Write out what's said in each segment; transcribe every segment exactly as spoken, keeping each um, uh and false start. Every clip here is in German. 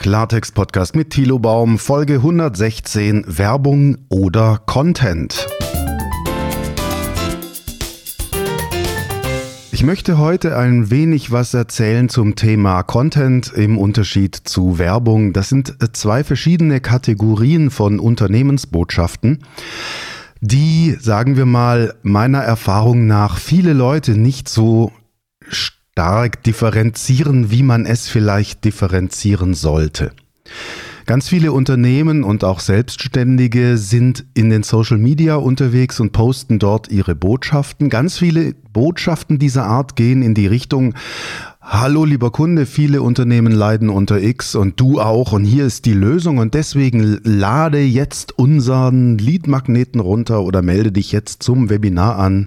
Klartext-Podcast mit Thilo Baum, Folge hundertsechzehn, Werbung oder Content. Ich möchte heute ein wenig was erzählen zum Thema Content im Unterschied zu Werbung. Das sind zwei verschiedene Kategorien von Unternehmensbotschaften, die, sagen wir mal, meiner Erfahrung nach viele Leute nicht so stark differenzieren, wie man es vielleicht differenzieren sollte. Ganz viele Unternehmen und auch Selbstständige sind in den Social Media unterwegs und posten dort ihre Botschaften. Ganz viele Botschaften dieser Art gehen in die Richtung: Hallo lieber Kunde, viele Unternehmen leiden unter X und du auch und hier ist die Lösung und deswegen lade jetzt unseren Lead-Magneten runter oder melde dich jetzt zum Webinar an.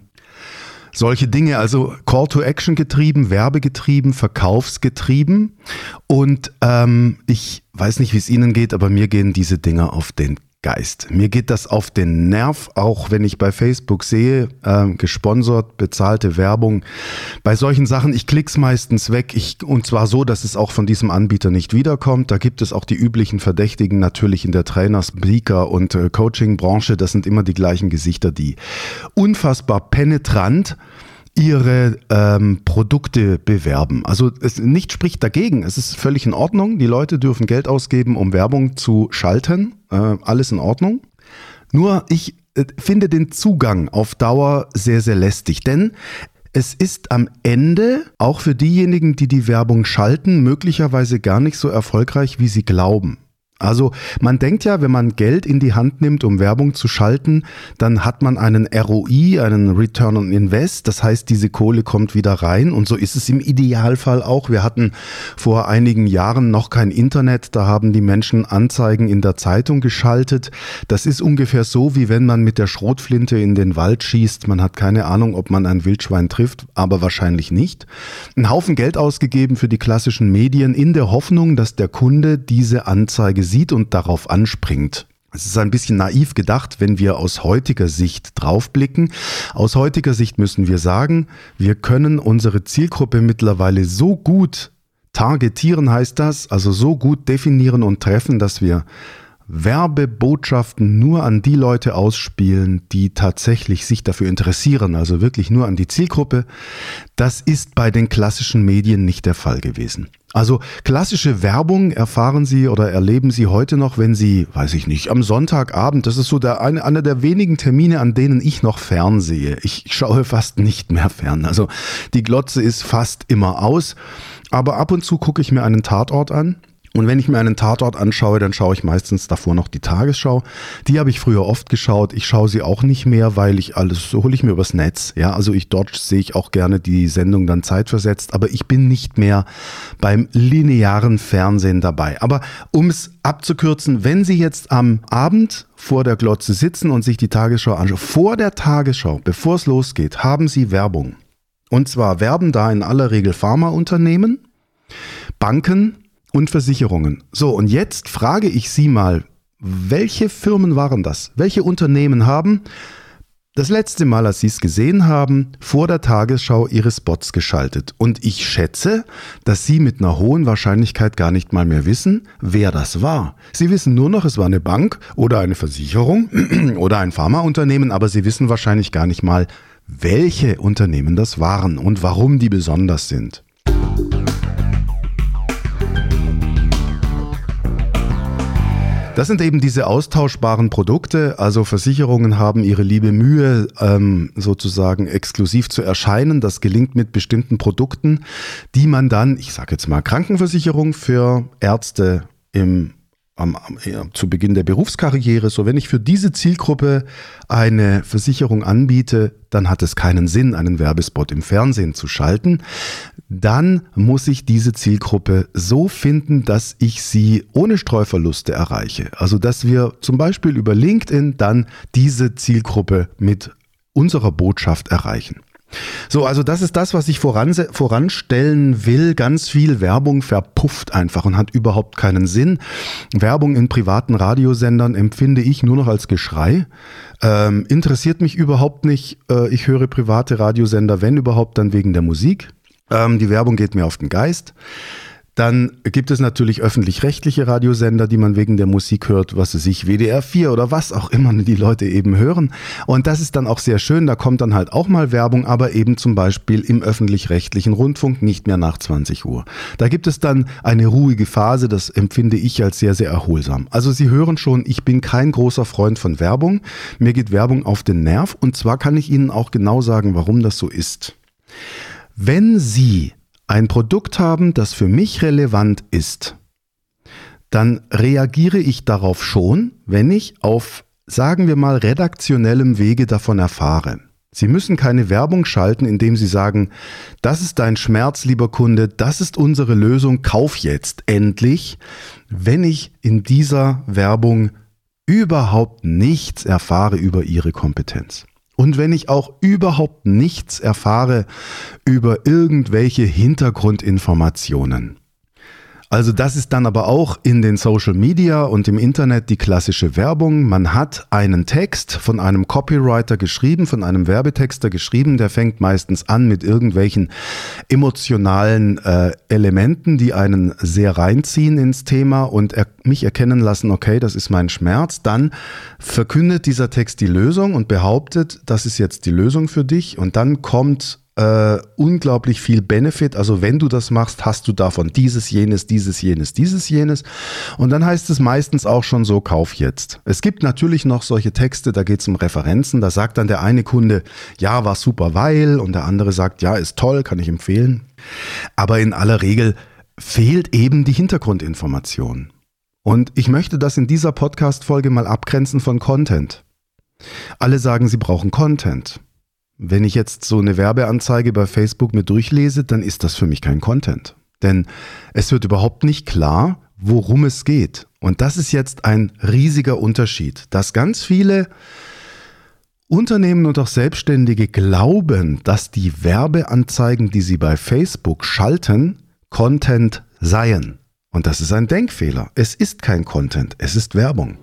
Solche Dinge, also Call-to-Action getrieben, werbegetrieben, verkaufsgetrieben und ähm, ich weiß nicht, wie es Ihnen geht, aber mir gehen diese Dinge auf den Geist. Mir geht das auf den Nerv, auch wenn ich bei Facebook sehe, äh, gesponsert, bezahlte Werbung. Bei solchen Sachen, ich klick's meistens weg, ich, und zwar so, dass es auch von diesem Anbieter nicht wiederkommt. Da gibt es auch die üblichen Verdächtigen natürlich in der Trainer-, Speaker- und äh, Coaching-Branche. Das sind immer die gleichen Gesichter, die unfassbar penetrant ihre ähm, Produkte bewerben. Also es nicht spricht dagegen. Es ist völlig in Ordnung. Die Leute dürfen Geld ausgeben, um Werbung zu schalten. Äh, alles in Ordnung. Nur ich äh, finde den Zugang auf Dauer sehr, sehr lästig. Denn es ist am Ende auch für diejenigen, die die Werbung schalten, möglicherweise gar nicht so erfolgreich, wie sie glauben. Also man denkt ja, wenn man Geld in die Hand nimmt, um Werbung zu schalten, dann hat man einen R O I, einen Return on Invest. Das heißt, diese Kohle kommt wieder rein und so ist es im Idealfall auch. Wir hatten vor einigen Jahren noch kein Internet, da haben die Menschen Anzeigen in der Zeitung geschaltet. Das ist ungefähr so, wie wenn man mit der Schrotflinte in den Wald schießt. Man hat keine Ahnung, ob man ein Wildschwein trifft, aber wahrscheinlich nicht. Ein Haufen Geld ausgegeben für die klassischen Medien in der Hoffnung, dass der Kunde diese Anzeige sieht und darauf anspringt. Es ist ein bisschen naiv gedacht, wenn wir aus heutiger Sicht draufblicken. Aus heutiger Sicht müssen wir sagen, wir können unsere Zielgruppe mittlerweile so gut targetieren, heißt das, also so gut definieren und treffen, dass wir Werbebotschaften nur an die Leute ausspielen, die tatsächlich sich dafür interessieren, also wirklich nur an die Zielgruppe. Das ist bei den klassischen Medien nicht der Fall gewesen. Also klassische Werbung erfahren Sie oder erleben Sie heute noch, wenn Sie, weiß ich nicht, am Sonntagabend, das ist so der, eine, einer der wenigen Termine, an denen ich noch fernsehe. Ich schaue fast nicht mehr fern. Also die Glotze ist fast immer aus, aber ab und zu gucke ich mir einen Tatort an. Und wenn ich mir einen Tatort anschaue, dann schaue ich meistens davor noch die Tagesschau. Die habe ich früher oft geschaut. Ich schaue sie auch nicht mehr, weil ich alles, so hole ich mir übers Netz. Ja, also ich, dort sehe ich auch gerne die Sendung dann zeitversetzt. Aber ich bin nicht mehr beim linearen Fernsehen dabei. Aber um es abzukürzen, wenn Sie jetzt am Abend vor der Glotze sitzen und sich die Tagesschau anschauen, vor der Tagesschau, bevor es losgeht, haben Sie Werbung. Und zwar werben da in aller Regel Pharmaunternehmen, Banken und Versicherungen. So, und jetzt frage ich Sie mal, welche Firmen waren das? Welche Unternehmen haben das letzte Mal, als Sie es gesehen haben, vor der Tagesschau ihre Spots geschaltet? Und ich schätze, dass Sie mit einer hohen Wahrscheinlichkeit gar nicht mal mehr wissen, wer das war. Sie wissen nur noch, es war eine Bank oder eine Versicherung oder ein Pharmaunternehmen, aber Sie wissen wahrscheinlich gar nicht mal, welche Unternehmen das waren und warum die besonders sind. Das sind eben diese austauschbaren Produkte, also Versicherungen haben ihre liebe Mühe, ähm, sozusagen exklusiv zu erscheinen. Das gelingt mit bestimmten Produkten, die man dann, ich sage jetzt mal Krankenversicherung für Ärzte im Am, am, ja, zu Beginn der Berufskarriere, so wenn ich für diese Zielgruppe eine Versicherung anbiete, dann hat es keinen Sinn, einen Werbespot im Fernsehen zu schalten. Dann muss ich diese Zielgruppe so finden, dass ich sie ohne Streuverluste erreiche. Also dass wir zum Beispiel über LinkedIn dann diese Zielgruppe mit unserer Botschaft erreichen. So, also das ist das, was ich voran, voranstellen will. Ganz viel Werbung verpufft einfach und hat überhaupt keinen Sinn. Werbung in privaten Radiosendern empfinde ich nur noch als Geschrei. Ähm, interessiert mich überhaupt nicht. Äh, ich höre private Radiosender, wenn überhaupt, dann wegen der Musik. Ähm, die Werbung geht mir auf den Geist. Dann gibt es natürlich öffentlich-rechtliche Radiosender, die man wegen der Musik hört, was weiß ich, W D R vier oder was auch immer die Leute eben hören. Und das ist dann auch sehr schön, da kommt dann halt auch mal Werbung, aber eben zum Beispiel im öffentlich-rechtlichen Rundfunk nicht mehr nach zwanzig Uhr. Da gibt es dann eine ruhige Phase, das empfinde ich als sehr, sehr erholsam. Also Sie hören schon, ich bin kein großer Freund von Werbung. Mir geht Werbung auf den Nerv und zwar kann ich Ihnen auch genau sagen, warum das so ist. Wenn Sie ein Produkt haben, das für mich relevant ist, dann reagiere ich darauf schon, wenn ich auf, sagen wir mal, redaktionellem Wege davon erfahre. Sie müssen keine Werbung schalten, indem Sie sagen, das ist dein Schmerz, lieber Kunde, das ist unsere Lösung, kauf jetzt endlich, wenn ich in dieser Werbung überhaupt nichts erfahre über Ihre Kompetenz. Und wenn ich auch überhaupt nichts erfahre über irgendwelche Hintergrundinformationen. Also das ist dann aber auch in den Social Media und im Internet die klassische Werbung. Man hat einen Text von einem Copywriter geschrieben, von einem Werbetexter geschrieben, der fängt meistens an mit irgendwelchen emotionalen äh, Elementen, die einen sehr reinziehen ins Thema und er, mich erkennen lassen, okay, das ist mein Schmerz. Dann verkündet dieser Text die Lösung und behauptet, das ist jetzt die Lösung für dich und dann kommt Uh, unglaublich viel Benefit, also wenn du das machst, hast du davon dieses, jenes, dieses, jenes, dieses, jenes und dann heißt es meistens auch schon so, kauf jetzt. Es gibt natürlich noch solche Texte, da geht es um Referenzen, da sagt dann der eine Kunde, ja, war super, weil und der andere sagt, ja, ist toll, kann ich empfehlen, aber in aller Regel fehlt eben die Hintergrundinformation und ich möchte das in dieser Podcast-Folge mal abgrenzen von Content. Alle sagen, sie brauchen Content. Wenn ich jetzt so eine Werbeanzeige bei Facebook mir durchlese, dann ist das für mich kein Content. Denn es wird überhaupt nicht klar, worum es geht. Und das ist jetzt ein riesiger Unterschied, dass ganz viele Unternehmen und auch Selbstständige glauben, dass die Werbeanzeigen, die sie bei Facebook schalten, Content seien. Und das ist ein Denkfehler. Es ist kein Content, es ist Werbung.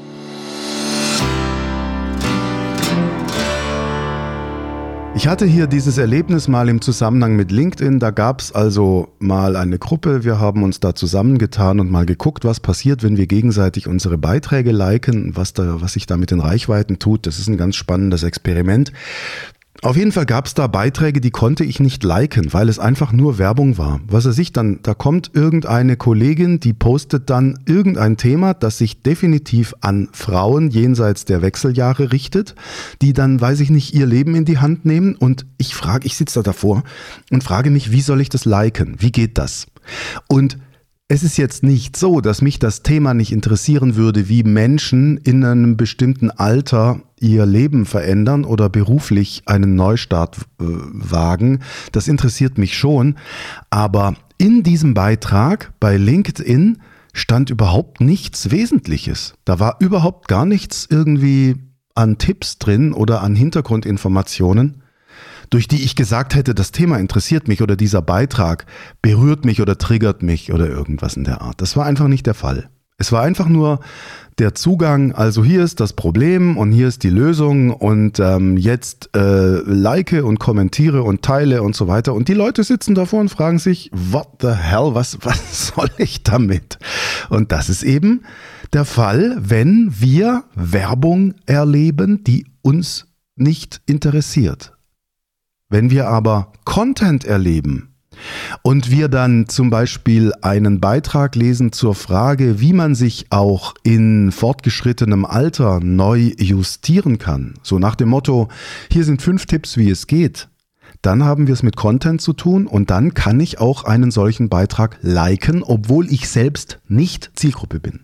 Ich hatte hier dieses Erlebnis mal im Zusammenhang mit LinkedIn, da gab es also mal eine Gruppe, wir haben uns da zusammengetan und mal geguckt, was passiert, wenn wir gegenseitig unsere Beiträge liken, was, da, was sich da mit den Reichweiten tut. Das ist ein ganz spannendes Experiment. Auf jeden Fall gab es da Beiträge, die konnte ich nicht liken, weil es einfach nur Werbung war. Was weiß ich dann, da kommt irgendeine Kollegin, die postet dann irgendein Thema, das sich definitiv an Frauen jenseits der Wechseljahre richtet, die dann, weiß ich nicht, ihr Leben in die Hand nehmen und ich frage, ich sitze da davor und frage mich, wie soll ich das liken? Wie geht das? Und es ist jetzt nicht so, dass mich das Thema nicht interessieren würde, wie Menschen in einem bestimmten Alter ihr Leben verändern oder beruflich einen Neustart äh, wagen. Das interessiert mich schon. Aber in diesem Beitrag bei LinkedIn stand überhaupt nichts Wesentliches. Da war überhaupt gar nichts irgendwie an Tipps drin oder an Hintergrundinformationen, durch die ich gesagt hätte, das Thema interessiert mich oder dieser Beitrag berührt mich oder triggert mich oder irgendwas in der Art. Das war einfach nicht der Fall. Es war einfach nur der Zugang, also hier ist das Problem und hier ist die Lösung und ähm, jetzt äh, like und kommentiere und teile und so weiter. Und die Leute sitzen davor und fragen sich, what the hell, was, was soll ich damit? Und das ist eben der Fall, wenn wir Werbung erleben, die uns nicht interessiert. Wenn wir aber Content erleben und wir dann zum Beispiel einen Beitrag lesen zur Frage, wie man sich auch in fortgeschrittenem Alter neu justieren kann, so nach dem Motto, hier sind fünf Tipps, wie es geht, dann haben wir es mit Content zu tun und dann kann ich auch einen solchen Beitrag liken, obwohl ich selbst nicht Zielgruppe bin.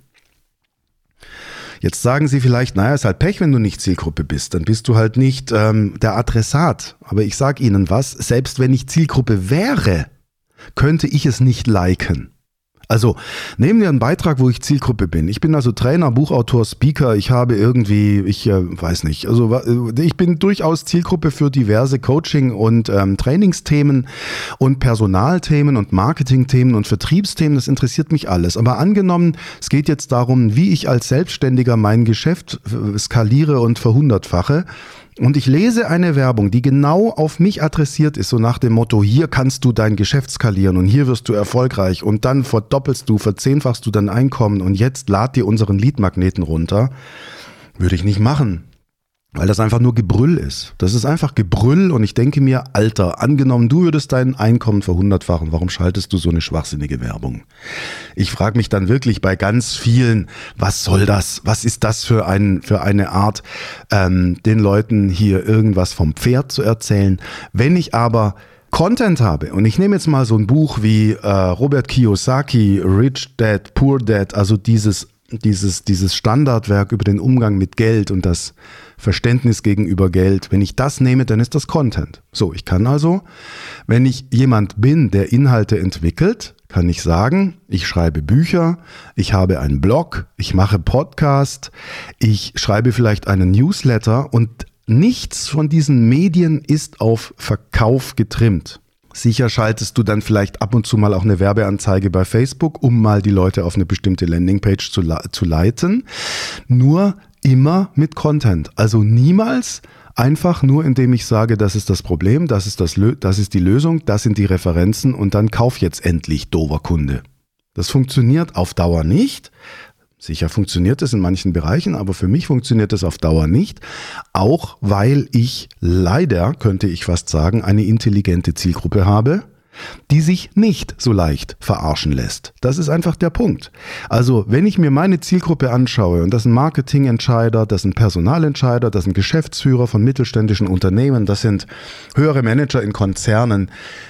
Jetzt sagen Sie vielleicht, naja, ist halt Pech, wenn du nicht Zielgruppe bist, dann bist du halt nicht ähm, der Adressat. Aber ich sage Ihnen was, selbst wenn ich Zielgruppe wäre, könnte ich es nicht liken. Also nehmen wir einen Beitrag, wo ich Zielgruppe bin. Ich bin also Trainer, Buchautor, Speaker. Ich habe irgendwie, ich äh, weiß nicht, also ich bin durchaus Zielgruppe für diverse Coaching- und ähm, Trainingsthemen und Personalthemen und Marketingthemen und Vertriebsthemen. Das interessiert mich alles. Aber angenommen, es geht jetzt darum, wie ich als Selbstständiger mein Geschäft skaliere und verhundertfache. und ich lese eine Werbung, die genau auf mich adressiert ist, so nach dem Motto, hier kannst du dein Geschäft skalieren und hier wirst du erfolgreich und dann verdoppelst du, verzehnfachst du dein Einkommen und jetzt lad dir unseren Leadmagneten runter, würde ich nicht machen. Weil das einfach nur Gebrüll ist. Das ist einfach Gebrüll und ich denke mir, Alter, angenommen, du würdest dein Einkommen verhundertfachen, warum schaltest du so eine schwachsinnige Werbung? Ich frage mich dann wirklich bei ganz vielen, was soll das? Was ist das für, ein, für eine Art, ähm, den Leuten hier irgendwas vom Pferd zu erzählen? Wenn ich aber Content habe und ich nehme jetzt mal so ein Buch wie äh, Robert Kiyosaki, Rich Dad, Poor Dad, also dieses Dieses, dieses Standardwerk über den Umgang mit Geld und das Verständnis gegenüber Geld, wenn ich das nehme, dann ist das Content. So, ich kann also, wenn ich jemand bin, der Inhalte entwickelt, kann ich sagen, ich schreibe Bücher, ich habe einen Blog, ich mache Podcast, ich schreibe vielleicht einen Newsletter und nichts von diesen Medien ist auf Verkauf getrimmt. Sicher schaltest du dann vielleicht ab und zu mal auch eine Werbeanzeige bei Facebook, um mal die Leute auf eine bestimmte Landingpage zu, zu leiten. Nur immer mit Content. Also niemals einfach nur, indem ich sage, das ist das Problem, das ist, das, das ist die Lösung, das sind die Referenzen und dann kauf jetzt endlich, doofer Kunde. Das funktioniert auf Dauer nicht. Sicher funktioniert es in manchen Bereichen, aber für mich funktioniert es auf Dauer nicht, auch weil ich leider, könnte ich fast sagen, eine intelligente Zielgruppe habe, die sich nicht so leicht verarschen lässt. Das ist einfach der Punkt. Also wenn ich mir meine Zielgruppe anschaue, und das sind Marketingentscheider, das sind Personalentscheider, das sind Geschäftsführer von mittelständischen Unternehmen, das sind höhere Manager in Konzernen,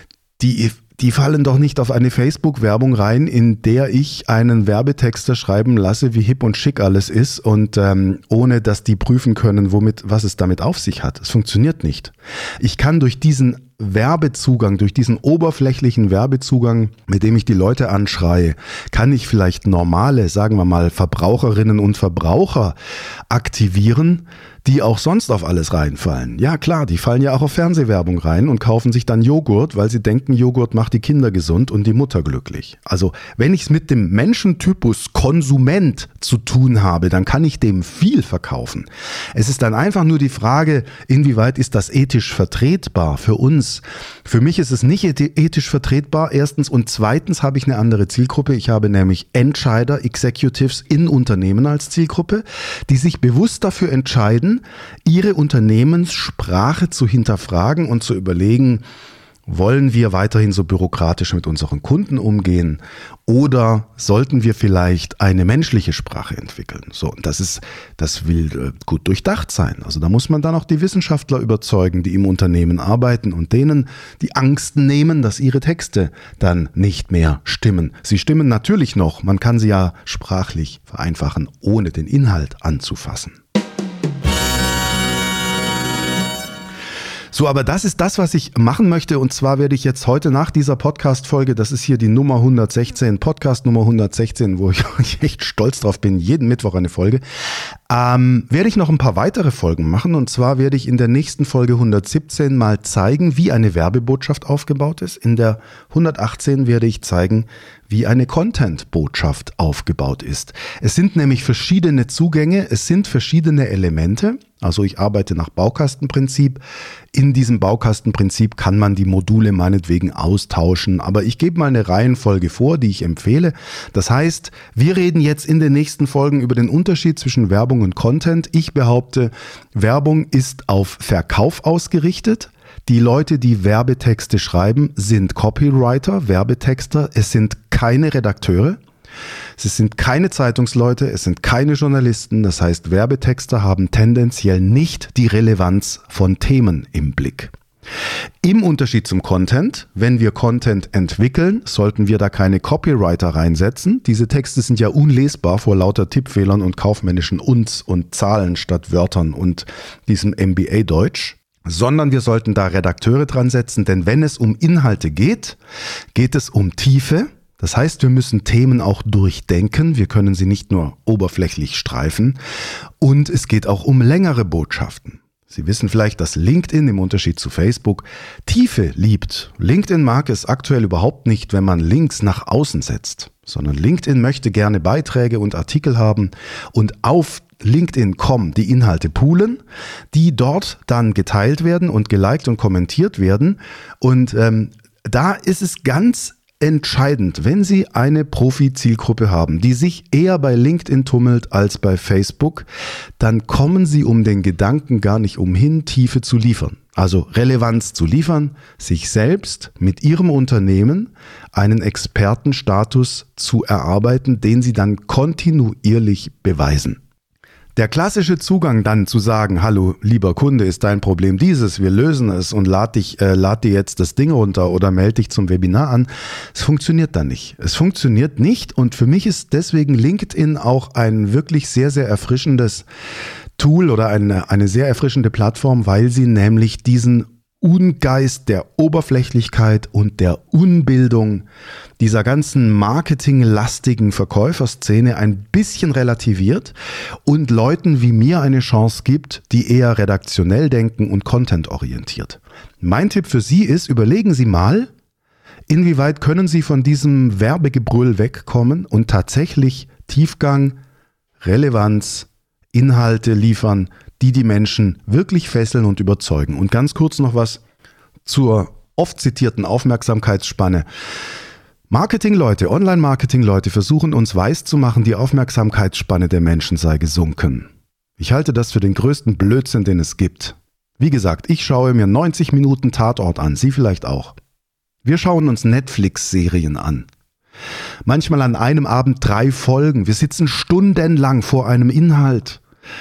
die Die fallen doch nicht auf eine Facebook-Werbung rein, in der ich einen Werbetexter schreiben lasse, wie hip und schick alles ist und ähm, ohne dass die prüfen können, womit, was es damit auf sich hat. Es funktioniert nicht. Ich kann durch diesen Werbezugang, durch diesen oberflächlichen Werbezugang, mit dem ich die Leute anschreie, kann ich vielleicht normale, sagen wir mal, Verbraucherinnen und Verbraucher aktivieren, die auch sonst auf alles reinfallen. Ja klar, die fallen ja auch auf Fernsehwerbung rein und kaufen sich dann Joghurt, weil sie denken, Joghurt macht die Kinder gesund und die Mutter glücklich. Also wenn ich es mit dem Menschentypus Konsument zu tun habe, dann kann ich dem viel verkaufen. Es ist dann einfach nur die Frage, inwieweit ist das ethisch vertretbar für uns? Für mich ist es nicht ethisch vertretbar, erstens, und zweitens habe ich eine andere Zielgruppe. Ich habe nämlich Entscheider, Executives in Unternehmen als Zielgruppe, die sich bewusst dafür entscheiden, ihre Unternehmenssprache zu hinterfragen und zu überlegen, wollen wir weiterhin so bürokratisch mit unseren Kunden umgehen oder sollten wir vielleicht eine menschliche Sprache entwickeln? So, und das ist, das will gut durchdacht sein. Also da muss man dann auch die Wissenschaftler überzeugen, die im Unternehmen arbeiten und denen die Angst nehmen, dass ihre Texte dann nicht mehr stimmen. Sie stimmen natürlich noch, man kann sie ja sprachlich vereinfachen, ohne den Inhalt anzufassen. So, aber das ist das, was ich machen möchte, und zwar werde ich jetzt heute nach dieser Podcast-Folge, das ist hier die Nummer hundertsechzehn, Podcast Nummer hundertsechzehn, wo ich echt stolz drauf bin, jeden Mittwoch eine Folge, ähm, werde ich noch ein paar weitere Folgen machen, und zwar werde ich in der nächsten Folge hundertsiebzehn mal zeigen, wie eine Werbebotschaft aufgebaut ist. In der hundertachtzehn werde ich zeigen, wie eine Content-Botschaft aufgebaut ist. Es sind nämlich verschiedene Zugänge, es sind verschiedene Elemente. Also ich arbeite nach Baukastenprinzip. In diesem Baukastenprinzip kann man die Module meinetwegen austauschen, aber ich gebe mal eine Reihenfolge vor, die ich empfehle. Das heißt, wir reden jetzt in den nächsten Folgen über den Unterschied zwischen Werbung und Content. Ich behaupte, Werbung ist auf Verkauf ausgerichtet. Die Leute, die Werbetexte schreiben, sind Copywriter, Werbetexter. Es sind keine Redakteure. Es sind keine Zeitungsleute, es sind keine Journalisten. Das heißt, Werbetexter haben tendenziell nicht die Relevanz von Themen im Blick. Im Unterschied zum Content, wenn wir Content entwickeln, sollten wir da keine Copywriter reinsetzen. Diese Texte sind ja unlesbar vor lauter Tippfehlern und kaufmännischen Uns und Zahlen statt Wörtern und diesem M B A-Deutsch. Sondern wir sollten da Redakteure dran setzen, denn wenn es um Inhalte geht, geht es um Tiefe. Das heißt, wir müssen Themen auch durchdenken, wir können sie nicht nur oberflächlich streifen, und es geht auch um längere Botschaften. Sie wissen vielleicht, dass LinkedIn im Unterschied zu Facebook Tiefe liebt. LinkedIn mag es aktuell überhaupt nicht, wenn man Links nach außen setzt, sondern LinkedIn möchte gerne Beiträge und Artikel haben und auf LinkedIn Punkt com die Inhalte poolen, die dort dann geteilt werden und geliked und kommentiert werden. Und ähm, da ist es ganz entscheidend, wenn Sie eine Profi-Zielgruppe haben, die sich eher bei LinkedIn tummelt als bei Facebook, dann kommen Sie um den Gedanken gar nicht umhin, Tiefe zu liefern. Also Relevanz zu liefern, sich selbst mit Ihrem Unternehmen einen Expertenstatus zu erarbeiten, den Sie dann kontinuierlich beweisen. Der klassische Zugang dann zu sagen, hallo, lieber Kunde, ist dein Problem dieses, wir lösen es und lad dich, äh, lad dir jetzt das Ding runter oder melde dich zum Webinar an. Es funktioniert dann nicht. Es funktioniert nicht und für mich ist deswegen LinkedIn auch ein wirklich sehr, sehr erfrischendes Tool oder eine, eine sehr erfrischende Plattform, weil sie nämlich diesen Ungeist der Oberflächlichkeit und der Unbildung dieser ganzen marketinglastigen Verkäuferszene ein bisschen relativiert und Leuten wie mir eine Chance gibt, die eher redaktionell denken und contentorientiert. Mein Tipp für Sie ist, überlegen Sie mal, inwieweit können Sie von diesem Werbegebrüll wegkommen und tatsächlich Tiefgang, Relevanz, Inhalte liefern, die die Menschen wirklich fesseln und überzeugen. Und ganz kurz noch was zur oft zitierten Aufmerksamkeitsspanne. Marketingleute, Online-Marketing-Leute versuchen uns weiszumachen, die Aufmerksamkeitsspanne der Menschen sei gesunken. Ich halte das für den größten Blödsinn, den es gibt. Wie gesagt, ich schaue mir neunzig Minuten Tatort an, Sie vielleicht auch. Wir schauen uns Netflix-Serien an. Manchmal an einem Abend drei Folgen. Wir sitzen stundenlang vor einem Inhalt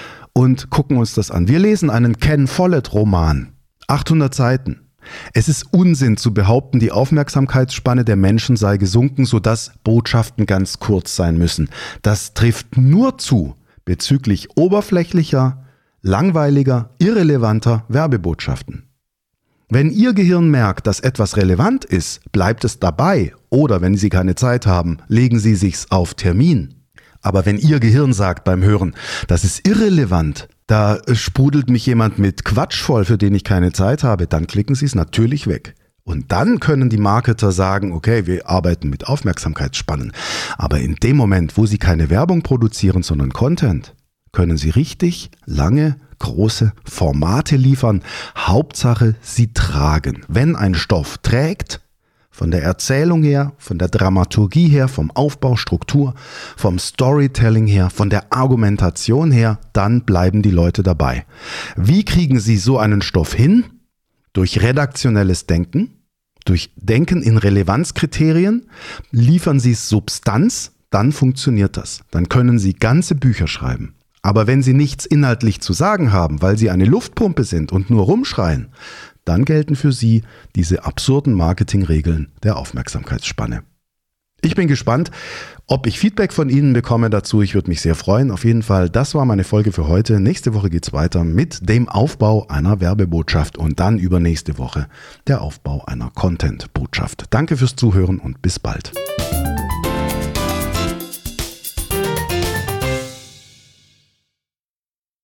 und gucken uns das an. Wir lesen einen Ken Follett-Roman, achthundert Seiten. Es ist Unsinn zu behaupten, die Aufmerksamkeitsspanne der Menschen sei gesunken, sodass Botschaften ganz kurz sein müssen. Das trifft nur zu bezüglich oberflächlicher, langweiliger, irrelevanter Werbebotschaften. Wenn Ihr Gehirn merkt, dass etwas relevant ist, bleibt es dabei. Oder wenn Sie keine Zeit haben, legen Sie sich's auf Termin. Aber wenn Ihr Gehirn sagt beim Hören, das ist irrelevant, da sprudelt mich jemand mit Quatsch voll, für den ich keine Zeit habe, dann klicken Sie es natürlich weg. Und dann können die Marketer sagen, okay, wir arbeiten mit Aufmerksamkeitsspannen. Aber in dem Moment, wo Sie keine Werbung produzieren, sondern Content, können Sie richtig lange, große Formate liefern. Hauptsache, Sie tragen. Wenn ein Stoff trägt, von der Erzählung her, von der Dramaturgie her, vom Aufbau, Struktur, vom Storytelling her, von der Argumentation her, dann bleiben die Leute dabei. Wie kriegen Sie so einen Stoff hin? Durch redaktionelles Denken, durch Denken in Relevanzkriterien, liefern Sie Substanz, dann funktioniert das. Dann können Sie ganze Bücher schreiben. Aber wenn Sie nichts inhaltlich zu sagen haben, weil Sie eine Luftpumpe sind und nur rumschreien, dann gelten für Sie diese absurden Marketingregeln der Aufmerksamkeitsspanne. Ich bin gespannt, ob ich Feedback von Ihnen bekomme dazu. Ich würde mich sehr freuen. Auf jeden Fall, das war meine Folge für heute. Nächste Woche geht's weiter mit dem Aufbau einer Werbebotschaft und dann übernächste Woche der Aufbau einer Content-Botschaft. Danke fürs Zuhören und bis bald.